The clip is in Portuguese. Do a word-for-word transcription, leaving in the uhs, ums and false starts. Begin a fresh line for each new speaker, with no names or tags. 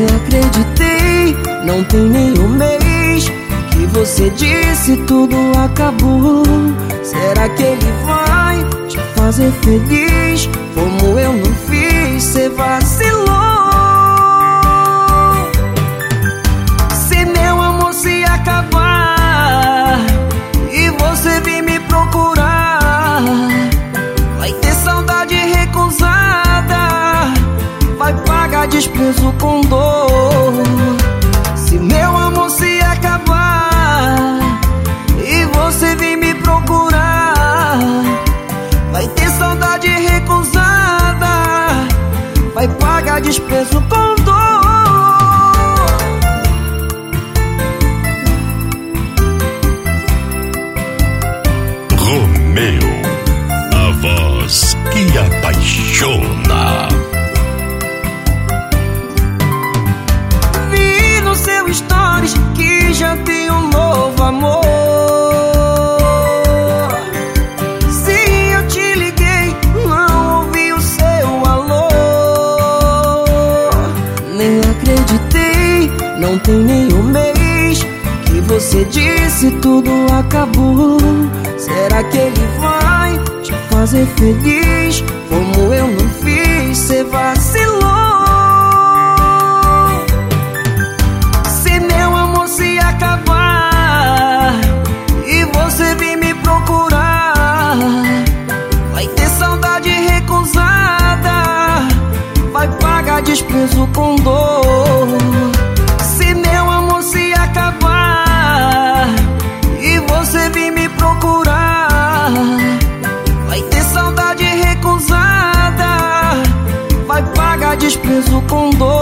Nem acreditei, não tem nem um mês que você disse tudo acabou. Será que ele vai te fazer feliz como eu não fiz? Cê vacilou. Se meu amor se acabar e você vir me procurar, vai ter saudade recusada, vai pagar desprezo com dor. Se meu amor se acabar e você vir me procurar, vai ter saudade recusada, vai pagar desprezo com dor.
Romeu, a voz que apaixona.
Vi no seu stories que já tem um novo amor. Se eu te liguei, não ouvi o seu alô. Nem acreditei, não tem nem um mês que você disse tudo acabou. Será que ele vai te fazer feliz como eu não fiz? Cê vacilou. Se meu amor se acabar e você vir me procurar, vai ter saudade recusada, vai pagar desprezo com dor. Se meu amor se acabar e você vir me procurar, vai ter saudade recusada, vai pagar desprezo com dor.